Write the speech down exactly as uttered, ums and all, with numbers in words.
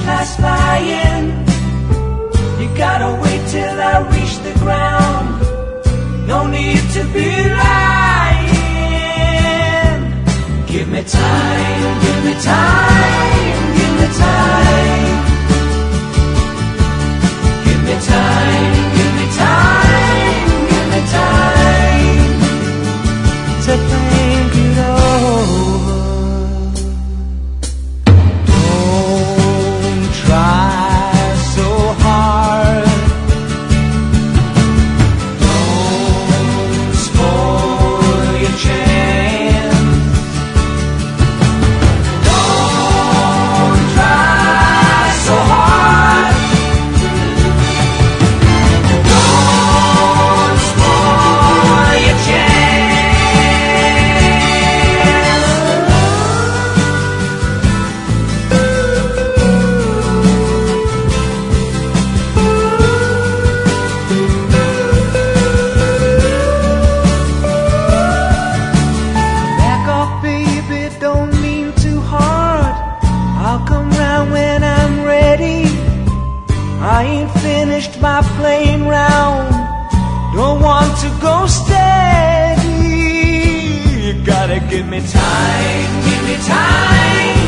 fast flying. You gotta wait till I reach the ground. No need to be lying. Give me time, give me time, give me time. Give me time, give me time, give me time to think it over. Don't try so hard. Don't spoil your chance. Don't try so hard. Don't spoil your chance. Back off, baby, don't mean too hard. I'll come round when I'm ready. I ain't finished my playing round. Don't want to go steady. You gotta give me time, give me time.